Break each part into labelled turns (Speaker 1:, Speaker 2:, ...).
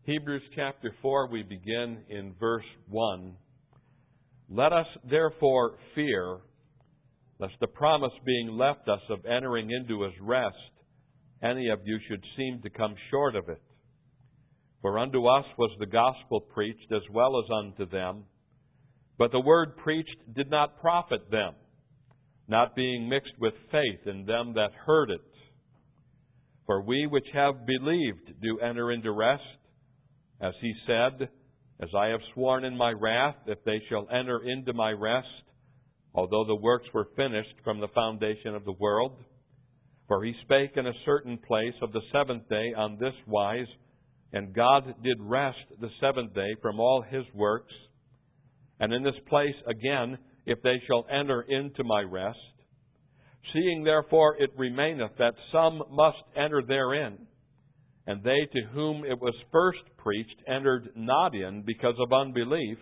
Speaker 1: Hebrews chapter 4, we begin in verse 1. Let us therefore fear, lest the promise being left us of entering into His rest, any of you should seem to come short of it. For unto us was the gospel preached as well as unto them, but the word preached did not profit them, not being mixed with faith in them that heard it. For we which have believed do enter into rest, as He said, As I have sworn in my wrath, if they shall enter into my rest, although the works were finished from the foundation of the world. For He spake in a certain place of the seventh day on this wise, and God did rest the seventh day from all His works. And in this place again, if they shall enter into my rest, seeing therefore it remaineth that some must enter therein, and they to whom it was first preached entered not in because of unbelief.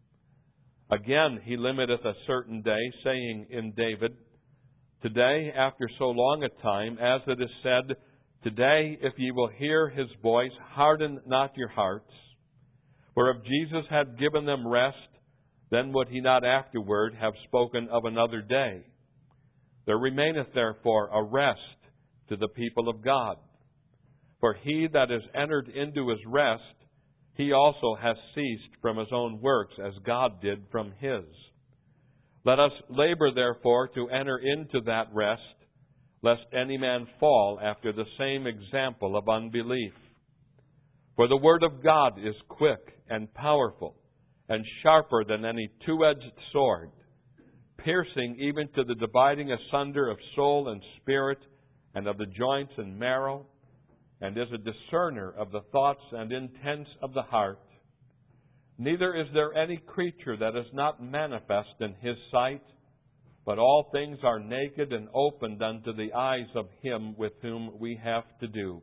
Speaker 1: Again He limiteth a certain day, saying in David, Today, after so long a time, as it is said, Today, if ye will hear His voice, harden not your hearts. For if Jesus had given them rest, then would He not afterward have spoken of another day. There remaineth therefore a rest to the people of God. For he that is entered into his rest, he also has ceased from his own works, as God did from His. Let us labor therefore to enter into that rest, lest any man fall after the same example of unbelief. For the word of God is quick and powerful, and sharper than any two-edged sword, piercing even to the dividing asunder of soul and spirit, and of the joints and marrow, and is a discerner of the thoughts and intents of the heart. Neither is there any creature that is not manifest in His sight, but all things are naked and opened unto the eyes of Him with whom we have to do.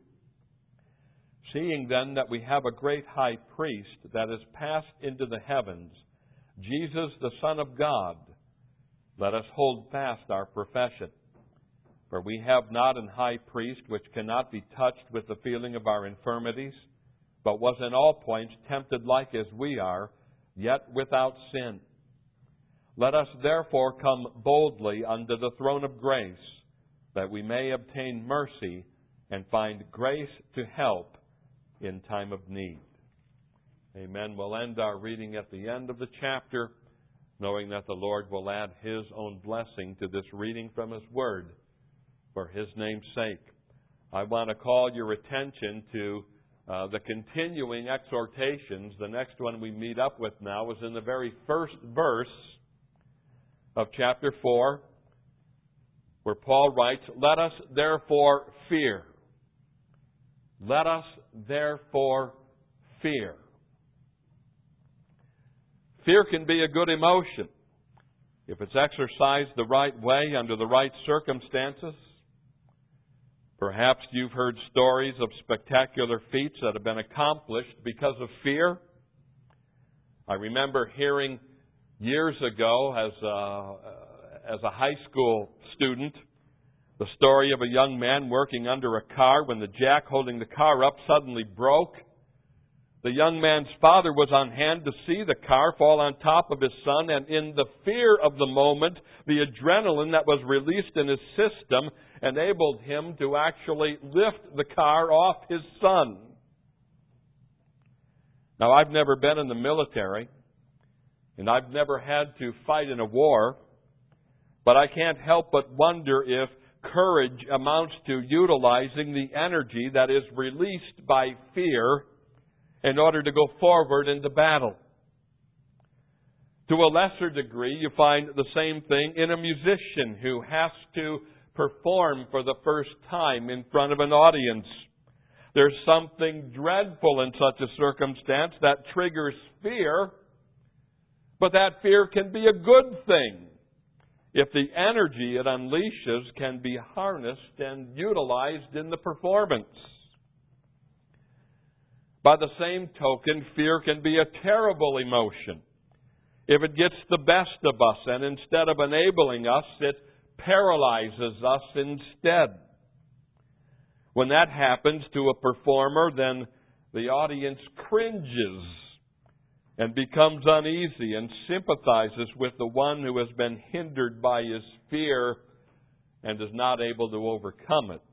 Speaker 1: Seeing then that we have a great high priest that is passed into the heavens, Jesus the Son of God, let us hold fast our profession. For we have not an high priest which cannot be touched with the feeling of our infirmities, but was in all points tempted like as we are, yet without sin. Let us therefore come boldly unto the throne of grace, that we may obtain mercy and find grace to help in time of need. Amen. We'll end our reading at the end of the chapter, knowing that the Lord will add His own blessing to this reading from His Word for His name's sake. I want to call your attention to the continuing exhortations. The next one we meet up with now is in the very first verse of chapter 4, where Paul writes, Let us therefore fear. Let us therefore fear. Fear can be a good emotion if it's exercised the right way under the right circumstances. Perhaps you've heard stories of spectacular feats that have been accomplished because of fear. I remember hearing years ago as a high school student the story of a young man working under a car when the jack holding the car up suddenly broke. The young man's father was on hand to see the car fall on top of his son, and in the fear of the moment, the adrenaline that was released in his system enabled him to actually lift the car off his son. Now, I've never been in the military, and I've never had to fight in a war, but I can't help but wonder if courage amounts to utilizing the energy that is released by fear in order to go forward into battle. To a lesser degree, you find the same thing in a musician who has to perform for the first time in front of an audience. There's something dreadful in such a circumstance that triggers fear, but that fear can be a good thing if the energy it unleashes can be harnessed and utilized in the performance. By the same token, fear can be a terrible emotion if it gets the best of us, and instead of enabling us, it paralyzes us instead. When that happens to a performer, then the audience cringes and becomes uneasy and sympathizes with the one who has been hindered by his fear and is not able to overcome it.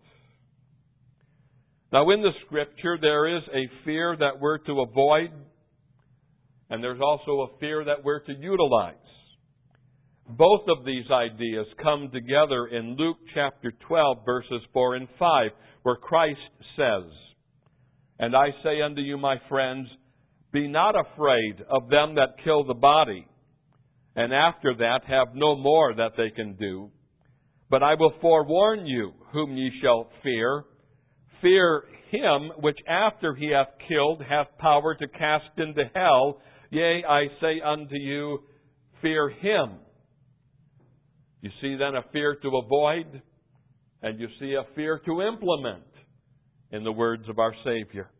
Speaker 1: Now, in the Scripture, there is a fear that we're to avoid, and there's also a fear that we're to utilize. Both of these ideas come together in Luke chapter 12, verses 4 and 5, where Christ says, "And I say unto you, my friends, be not afraid of them that kill the body, and after that have no more that they can do. But I will forewarn you whom ye shall fear. Fear him which after he hath killed hath power to cast into hell. Yea, I say unto you, fear him." You see then a fear to avoid, and you see a fear to implement in the words of our Savior.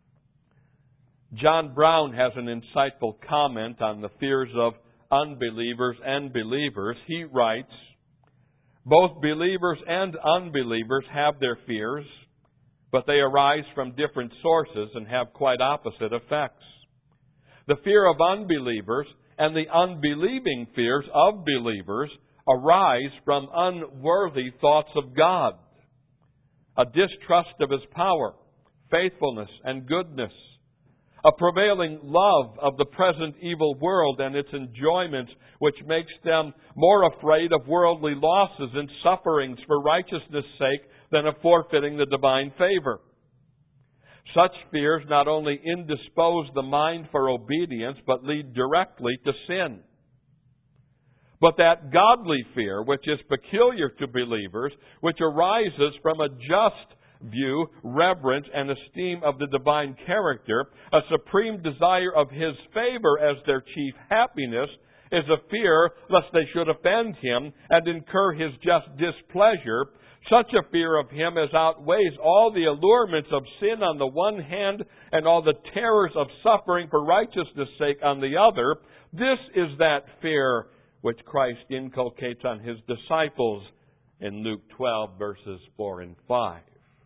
Speaker 1: John Brown has an insightful comment on the fears of unbelievers and believers. He writes, "Both believers and unbelievers have their fears, but they arise from different sources and have quite opposite effects. The fear of unbelievers and the unbelieving fears of believers arise from unworthy thoughts of God, a distrust of His power, faithfulness, and goodness, a prevailing love of the present evil world and its enjoyments, which makes them more afraid of worldly losses and sufferings for righteousness' sake than of forfeiting the divine favor. Such fears not only indispose the mind for obedience, but lead directly to sin. But that godly fear, which is peculiar to believers, which arises from a just view, reverence, and esteem of the divine character, a supreme desire of His favor as their chief happiness, is a fear lest they should offend Him and incur His just displeasure. Such a fear of Him as outweighs all the allurements of sin on the one hand and all the terrors of suffering for righteousness' sake on the other. This is that fear which Christ inculcates on His disciples in Luke 12, verses 4 and 5.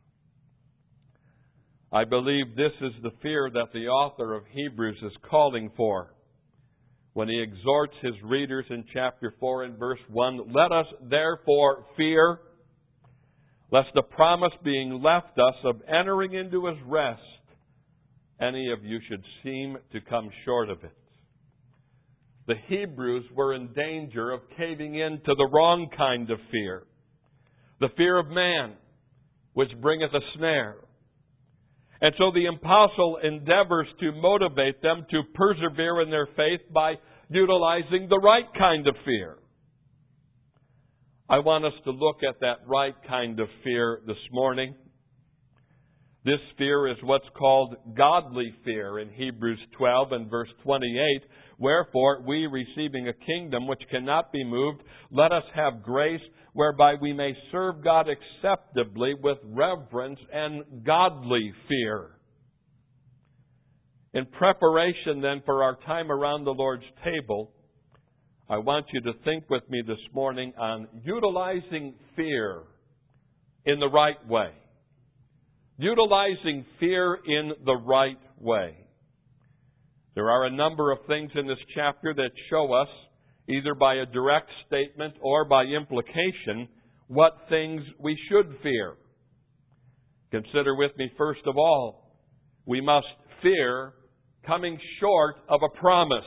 Speaker 1: I believe this is the fear that the author of Hebrews is calling for when he exhorts his readers in chapter 4 and verse 1, "Let us therefore fear, lest the promise being left us of entering into His rest, any of you should seem to come short of it." The Hebrews were in danger of caving into the wrong kind of fear, the fear of man, which bringeth a snare. And so the apostle endeavors to motivate them to persevere in their faith by utilizing the right kind of fear. I want us to look at that right kind of fear this morning. This fear is what's called godly fear in Hebrews 12 and verse 28. "Wherefore, we receiving a kingdom which cannot be moved, let us have grace whereby we may serve God acceptably with reverence and godly fear." In preparation then for our time around the Lord's table, I want you to think with me this morning on utilizing fear in the right way. Utilizing fear in the right way. There are a number of things in this chapter that show us, either by a direct statement or by implication, what things we should fear. Consider with me, first of all, we must fear coming short of a promise.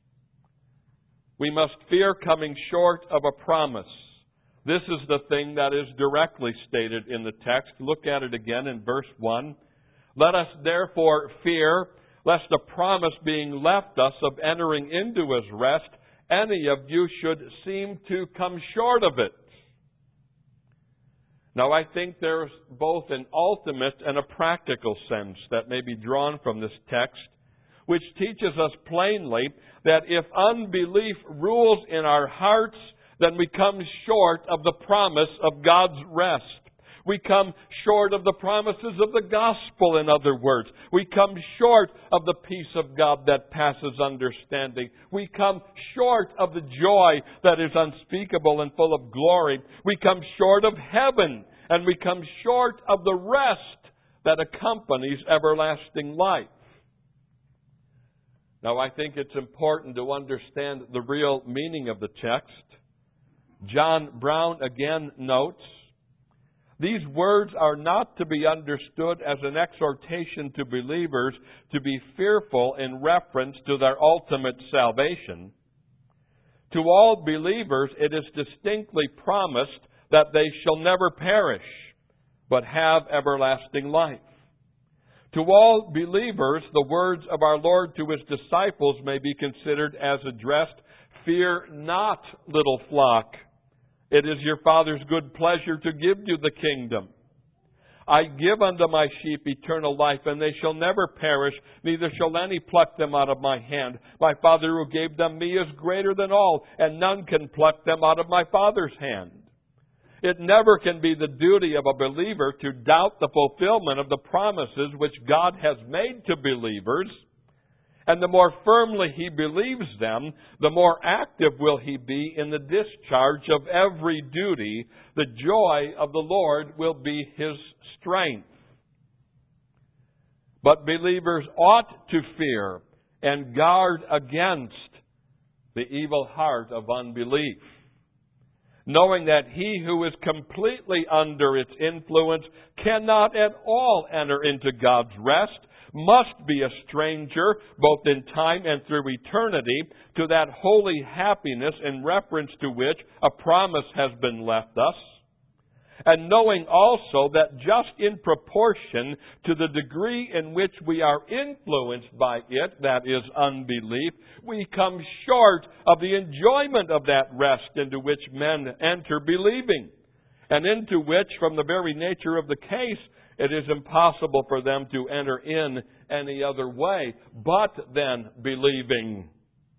Speaker 1: We must fear coming short of a promise. This is the thing that is directly stated in the text. Look at it again in verse 1. "Let us therefore fear, lest the promise being left us of entering into His rest, any of you should seem to come short of it." Now, I think there's both an ultimate and a practical sense that may be drawn from this text, which teaches us plainly that if unbelief rules in our hearts, then we come short of the promise of God's rest. We come short of the promises of the gospel, in other words. We come short of the peace of God that passes understanding. We come short of the joy that is unspeakable and full of glory. We come short of heaven, and we come short of the rest that accompanies everlasting life. Now, I think it's important to understand the real meaning of the text. John Brown again notes, these words are not to be understood as an exhortation to believers to be fearful in reference to their ultimate salvation. To all believers, it is distinctly promised that they shall never perish, but have everlasting life. To all believers, the words of our Lord to His disciples may be considered as addressed, "Fear not, little flock. It is your Father's good pleasure to give you the kingdom. I give unto my sheep eternal life, and they shall never perish, neither shall any pluck them out of my hand. My Father who gave them me is greater than all, and none can pluck them out of my Father's hand." It never can be the duty of a believer to doubt the fulfillment of the promises which God has made to believers. And the more firmly he believes them, the more active will he be in the discharge of every duty. The joy of the Lord will be his strength. But believers ought to fear and guard against the evil heart of unbelief, knowing that he who is completely under its influence cannot at all enter into God's rest, must be a stranger, both in time and through eternity, to that holy happiness in reference to which a promise has been left us. And knowing also that just in proportion to the degree in which we are influenced by it, that is unbelief, we come short of the enjoyment of that rest into which men enter believing, and into which, from the very nature of the case, it is impossible for them to enter in any other way but then believing.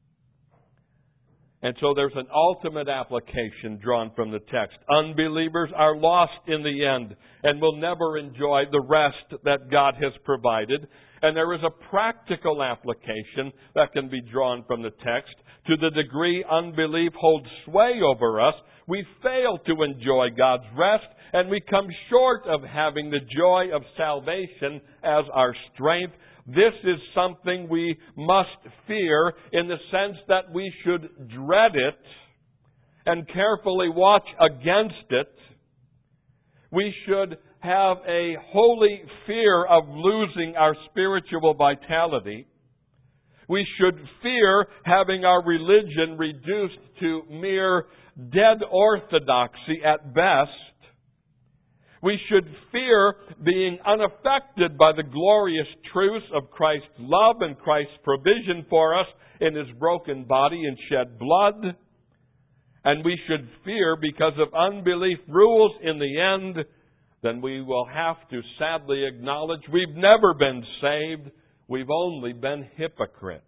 Speaker 1: And so there's an ultimate application drawn from the text. Unbelievers are lost in the end and will never enjoy the rest that God has provided. And there is a practical application that can be drawn from the text. To the degree unbelief holds sway over us, we fail to enjoy God's rest, and we come short of having the joy of salvation as our strength. This is something we must fear in the sense that we should dread it and carefully watch against it. We should have a holy fear of losing our spiritual vitality. We should fear having our religion reduced to mere dead orthodoxy at best. We should fear being unaffected by the glorious truths of Christ's love and Christ's provision for us in His broken body and shed blood. And we should fear, because of unbelief rules in the end, then we will have to sadly acknowledge we've never been saved. We've only been hypocrites.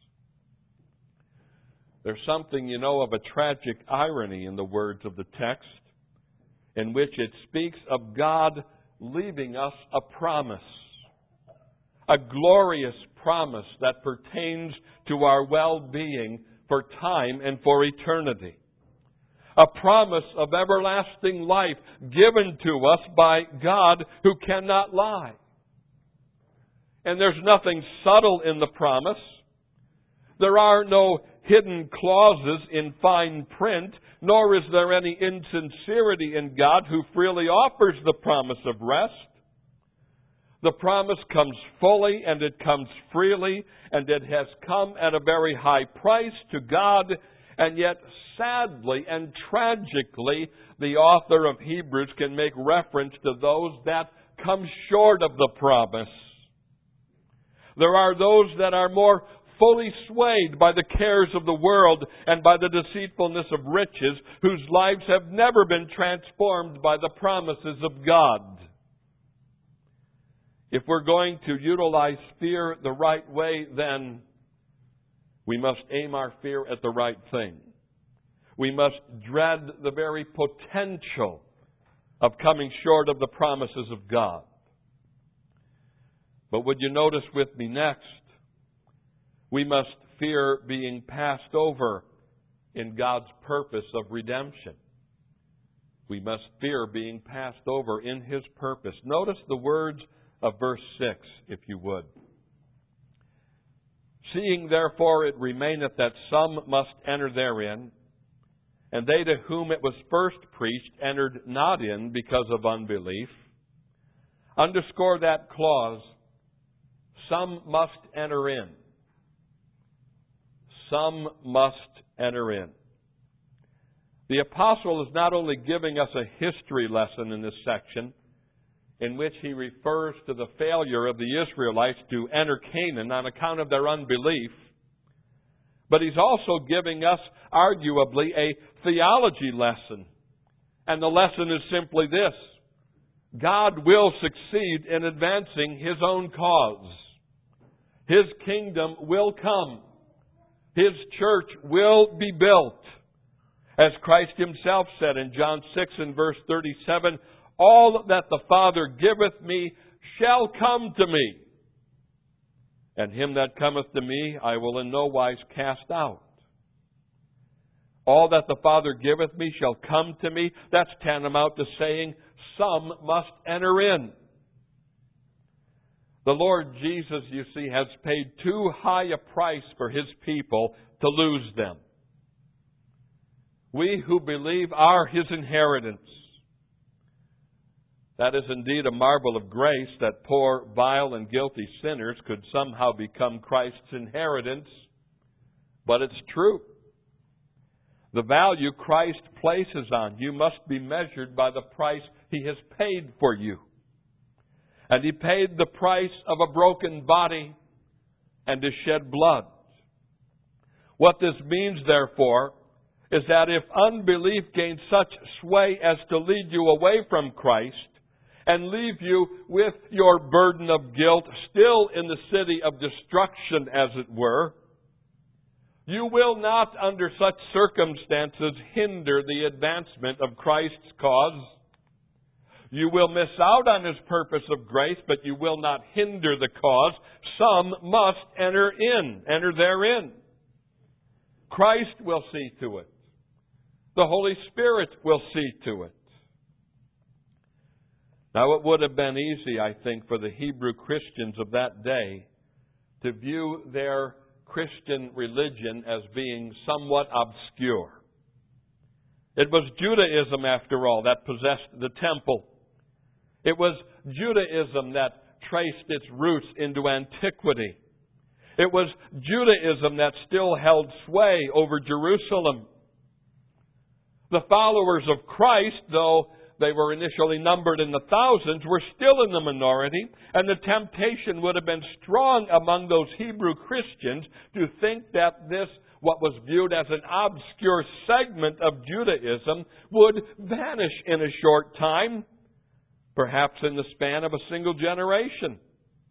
Speaker 1: There's something, of a tragic irony in the words of the text, in which it speaks of God leaving us a promise, a glorious promise that pertains to our well-being for time and for eternity. A promise of everlasting life given to us by God who cannot lie. And there's nothing subtle in the promise. There are no hidden clauses in fine print, nor is there any insincerity in God who freely offers the promise of rest. The promise comes fully and it comes freely, and it has come at a very high price to God, and yet sadly and tragically, the author of Hebrews can make reference to those that come short of the promise. There are those that are more fully swayed by the cares of the world and by the deceitfulness of riches, whose lives have never been transformed by the promises of God. If we're going to utilize fear the right way, then we must aim our fear at the right thing. We must dread the very potential of coming short of the promises of God. But would you notice with me next, we must fear being passed over in God's purpose of redemption. We must fear being passed over in His purpose. Notice the words of verse 6, if you would. Seeing therefore it remaineth that some must enter therein, and they to whom it was first preached entered not in because of unbelief. Underscore that clause, some must enter in. Some must enter in. The apostle is not only giving us a history lesson in this section, in which he refers to the failure of the Israelites to enter Canaan on account of their unbelief, but he's also giving us, arguably, a theology lesson. And the lesson is simply this: God will succeed in advancing His own cause. His kingdom will come. His church will be built. As Christ Himself said in John 6 and verse 37, all that the Father giveth me shall come to me. And him that cometh to me I will in no wise cast out. All that the Father giveth me shall come to me. That's tantamount to saying, some must enter in. The Lord Jesus, you see, has paid too high a price for His people to lose them. We who believe are His inheritance. That is indeed a marvel of grace that poor, vile, and guilty sinners could somehow become Christ's inheritance. But it's true. The value Christ places on you must be measured by the price He has paid for you. And He paid the price of a broken body and to shed blood. What this means, therefore, is that if unbelief gains such sway as to lead you away from Christ, and leave you with your burden of guilt still in the city of destruction, as it were, you will not, under such circumstances, hinder the advancement of Christ's cause. You will miss out on His purpose of grace, but you will not hinder the cause. Some must enter therein. Christ will see to it. The Holy Spirit will see to it. Now, it would have been easy, I think, for the Hebrew Christians of that day to view their Christian religion as being somewhat obscure. It was Judaism, after all, that possessed the temple. It was Judaism that traced its roots into antiquity. It was Judaism that still held sway over Jerusalem. The followers of Christ, though they were initially numbered in the thousands, were still in the minority, and the temptation would have been strong among those Hebrew Christians to think that this, what was viewed as an obscure segment of Judaism, would vanish in a short time, perhaps in the span of a single generation.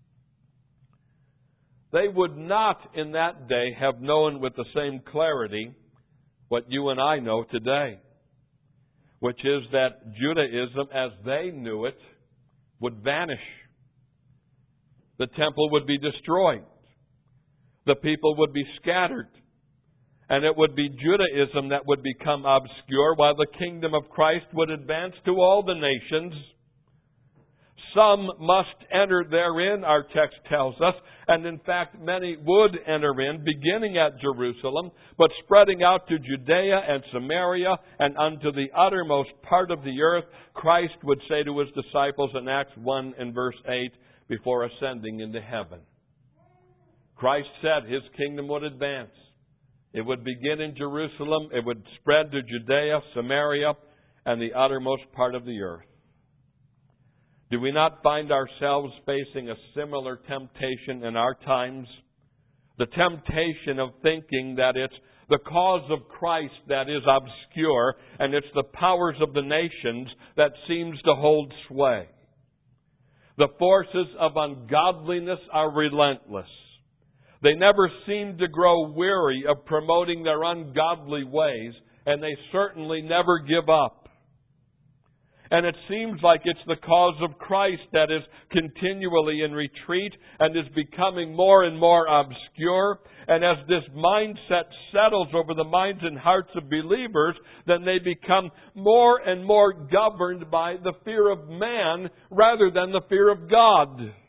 Speaker 1: They would not in that day have known with the same clarity what you and I know today, which is that Judaism as they knew it would vanish. The temple would be destroyed. The people would be scattered. And it would be Judaism that would become obscure while the kingdom of Christ would advance to all the nations. Some must enter therein, our text tells us, and in fact many would enter in, beginning at Jerusalem, but spreading out to Judea and Samaria and unto the uttermost part of the earth, Christ would say to His disciples in Acts 1 and verse 8, before ascending into heaven. Christ said His kingdom would advance. It would begin in Jerusalem, it would spread to Judea, Samaria, and the uttermost part of the earth. Do we not find ourselves facing a similar temptation in our times? The temptation of thinking that it's the cause of Christ that is obscure, and it's the powers of the nations that seems to hold sway. The forces of ungodliness are relentless. They never seem to grow weary of promoting their ungodly ways, and they certainly never give up. And it seems like it's the cause of Christ that is continually in retreat and is becoming more and more obscure. And as this mindset settles over the minds and hearts of believers, then they become more and more governed by the fear of man rather than the fear of God.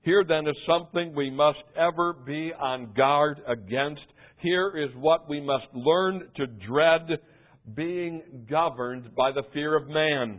Speaker 1: Here then is something we must ever be on guard against. Here is what we must learn to dread: being governed by the fear of man.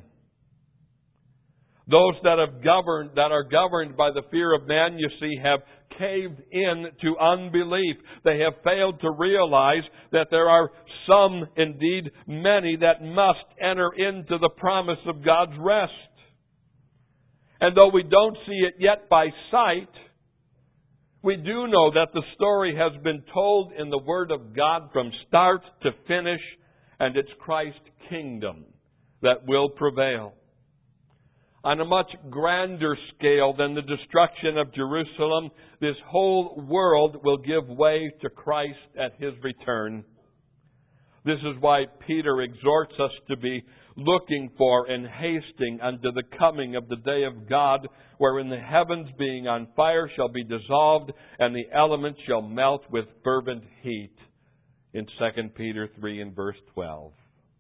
Speaker 1: Those that are governed by the fear of man, you see, have caved in to unbelief. They have failed to realize that there are some, indeed many, that must enter into the promise of God's rest. And though we don't see it yet by sight, we do know that the story has been told in the Word of God from start to finish, and it's Christ's kingdom that will prevail. On a much grander scale than the destruction of Jerusalem, this whole world will give way to Christ at His return. This is why Peter exhorts us to be looking for and hasting unto the coming of the day of God, wherein the heavens being on fire shall be dissolved, and the elements shall melt with fervent heat, in 2 Peter 3 and verse 12.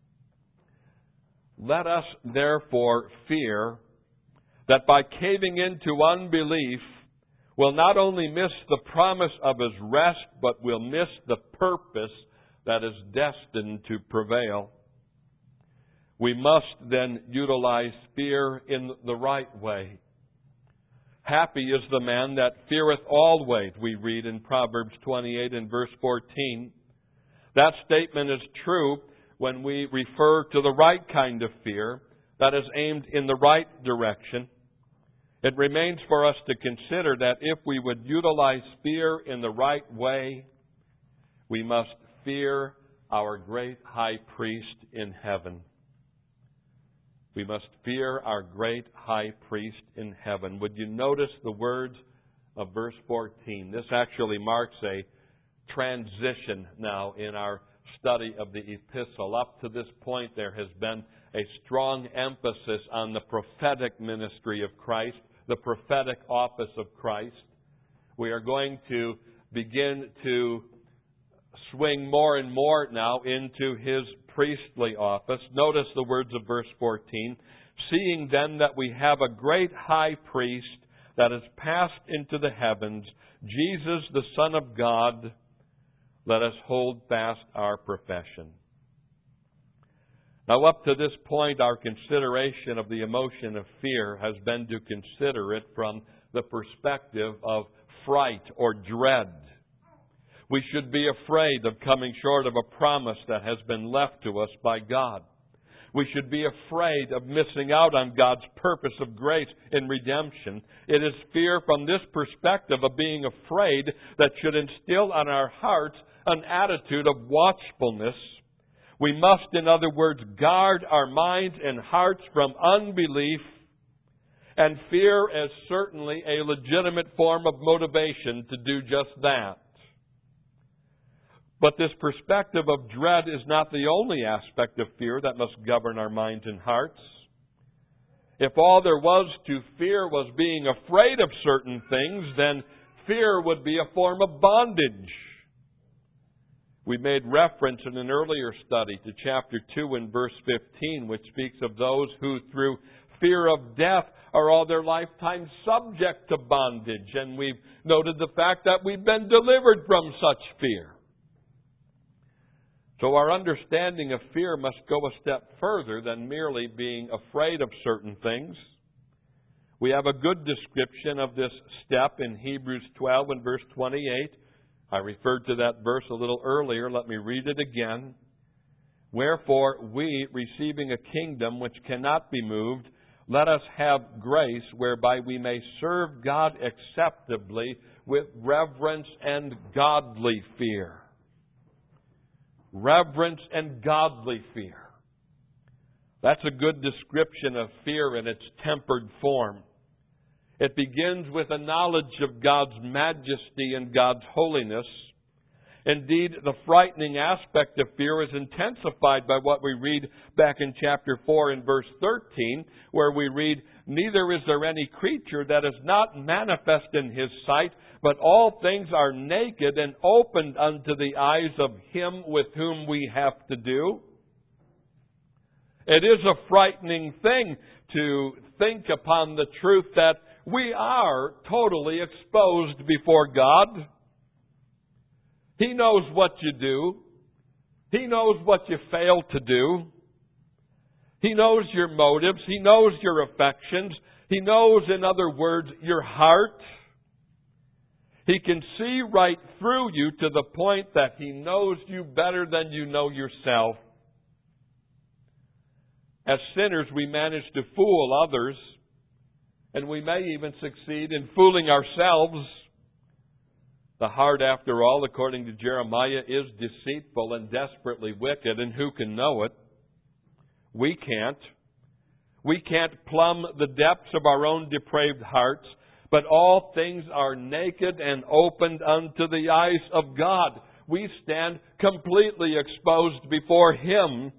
Speaker 1: Let us therefore fear that by caving into unbelief, we'll not only miss the promise of His rest, but we'll miss the purpose that is destined to prevail. We must then utilize fear in the right way. Happy is the man that feareth always, we read in Proverbs 28 and verse 14. That statement is true when we refer to the right kind of fear that is aimed in the right direction. It remains for us to consider that if we would utilize fear in the right way, we must fear our great high priest in heaven. We must fear our great high priest in heaven. Would you notice the words of verse 14? This actually marks a transition now in our study of the epistle. Up to this point, there has been a strong emphasis on the prophetic ministry of Christ, the prophetic office of Christ. We are going to begin to swing more and more now into His priestly office. Notice the words of verse 14. Seeing then that we have a great high priest that has passed into the heavens, Jesus the Son of God, let us hold fast our profession. Now, up to this point, our consideration of the emotion of fear has been to consider it from the perspective of fright or dread. We should be afraid of coming short of a promise that has been left to us by God. We should be afraid of missing out on God's purpose of grace in redemption. It is fear from this perspective of being afraid that should instill on our hearts an attitude of watchfulness. We must, in other words, guard our minds and hearts from unbelief, and fear is certainly a legitimate form of motivation to do just that. But this perspective of dread is not the only aspect of fear that must govern our minds and hearts. If all there was to fear was being afraid of certain things, then fear would be a form of bondage. We made reference in an earlier study to chapter 2 and verse 15, which speaks of those who through fear of death are all their lifetime subject to bondage. And we've noted the fact that we've been delivered from such fear. So our understanding of fear must go a step further than merely being afraid of certain things. We have a good description of this step in Hebrews 12 and verse 28. I referred to that verse a little earlier. Let me read it again. Wherefore we, receiving a kingdom which cannot be moved, let us have grace whereby we may serve God acceptably with reverence and godly fear. Reverence and godly fear. That's a good description of fear in its tempered form. It begins with a knowledge of God's majesty and God's holiness. Indeed, the frightening aspect of fear is intensified by what we read back in chapter 4 and verse 13, where we read, Neither is there any creature that is not manifest in His sight, but all things are naked and opened unto the eyes of Him with whom we have to do. It is a frightening thing to think upon the truth that we are totally exposed before God. He knows what you do. He knows what you fail to do. He knows your motives. He knows your affections. He knows, in other words, your heart. He can see right through you to the point that He knows you better than you know yourself. As sinners, we manage to fool others, and we may even succeed in fooling ourselves. The heart, after all, according to Jeremiah, is deceitful and desperately wicked, and who can know it? We can't. We can't plumb the depths of our own depraved hearts, but all things are naked and opened unto the eyes of God. We stand completely exposed before Him.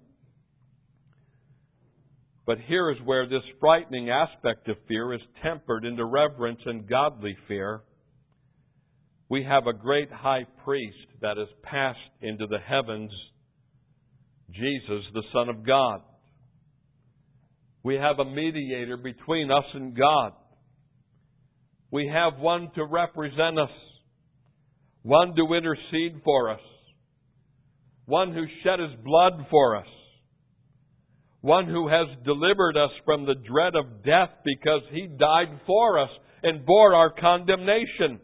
Speaker 1: But here is where this frightening aspect of fear is tempered into reverence and godly fear. We have a great high priest that has passed into the heavens, Jesus, the Son of God. We have a mediator between us and God. We have one to represent us, one to intercede for us, one who shed His blood for us, one who has delivered us from the dread of death because He died for us and bore our condemnation.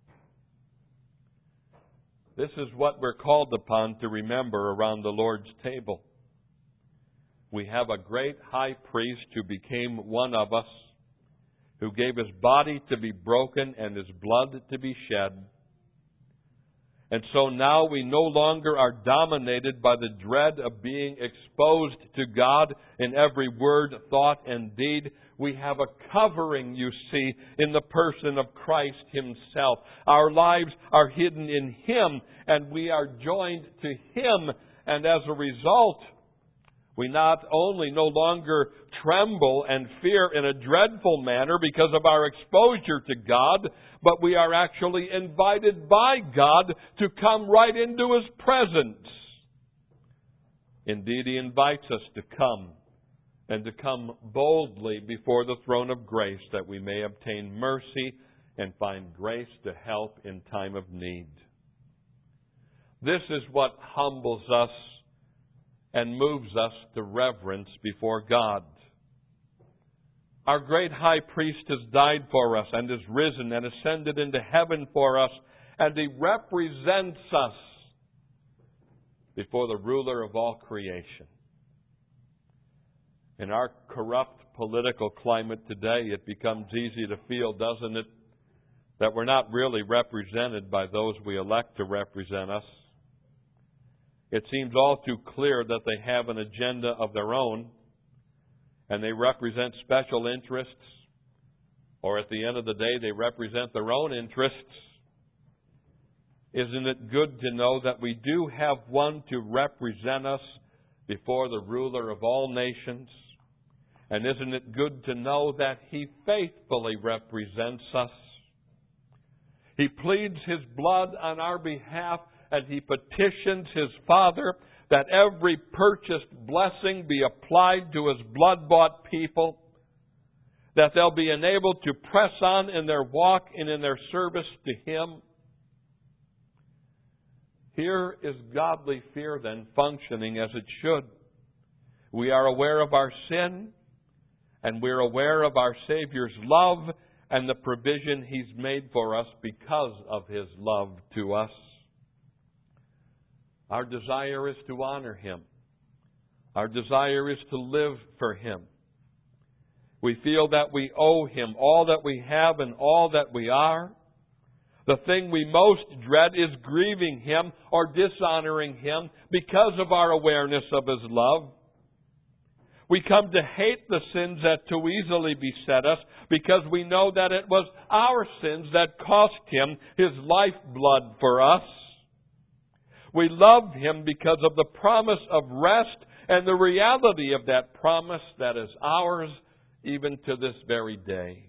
Speaker 1: This is what we're called upon to remember around the Lord's table. We have a great high priest who became one of us, who gave His body to be broken and His blood to be shed. And so now we no longer are dominated by the dread of being exposed to God in every word, thought, and deed. We have a covering, you see, in the person of Christ Himself. Our lives are hidden in Him, and we are joined to Him. And as a result, we not only no longer tremble and fear in a dreadful manner because of our exposure to God, but we are actually invited by God to come right into His presence. Indeed, He invites us to come, and to come boldly before the throne of grace that we may obtain mercy and find grace to help in time of need. This is what humbles us and moves us to reverence before God. Our great high priest has died for us and is risen and ascended into heaven for us, and He represents us before the ruler of all creation. In our corrupt political climate today, it becomes easy to feel, doesn't it, that we're not really represented by those we elect to represent us. It seems all too clear that they have an agenda of their own, and they represent special interests, or at the end of the day, they represent their own interests. Isn't it good to know that we do have one to represent us before the ruler of all nations? And isn't it good to know that He faithfully represents us? He pleads His blood on our behalf, and He petitions His Father that every purchased blessing be applied to His blood-bought people, that they'll be enabled to press on in their walk and in their service to Him. Here is godly fear then functioning as it should. We are aware of our sin, and we're aware of our Savior's love and the provision He's made for us because of His love to us. Our desire is to honor Him. Our desire is to live for Him. We feel that we owe Him all that we have and all that we are. The thing we most dread is grieving Him or dishonoring Him because of our awareness of His love. We come to hate the sins that too easily beset us because we know that it was our sins that cost Him His lifeblood for us. We love Him because of the promise of rest and the reality of that promise that is ours even to this very day.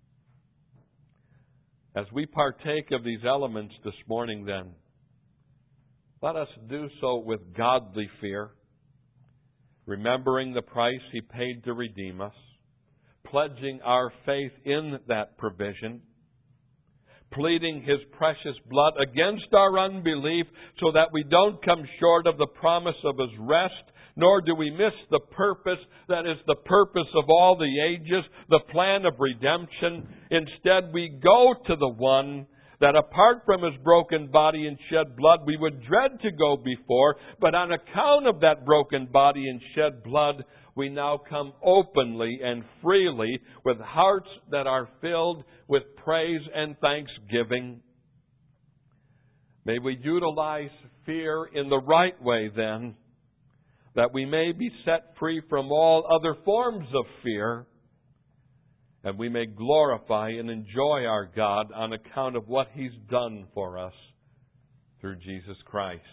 Speaker 1: As we partake of these elements this morning then, let us do so with godly fear, remembering the price He paid to redeem us, pledging our faith in that provision, pleading His precious blood against our unbelief so that we don't come short of the promise of His rest, nor do we miss the purpose that is the purpose of all the ages, the plan of redemption. Instead, we go to the one that apart from His broken body and shed blood, we would dread to go before, but on account of that broken body and shed blood, we now come openly and freely with hearts that are filled with praise and thanksgiving. May we utilize fear in the right way then, that we may be set free from all other forms of fear, and we may glorify and enjoy our God on account of what He's done for us through Jesus Christ.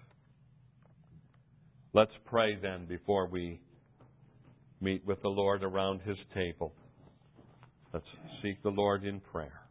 Speaker 1: Let's pray then before we meet with the Lord around His table. Let's seek the Lord in prayer.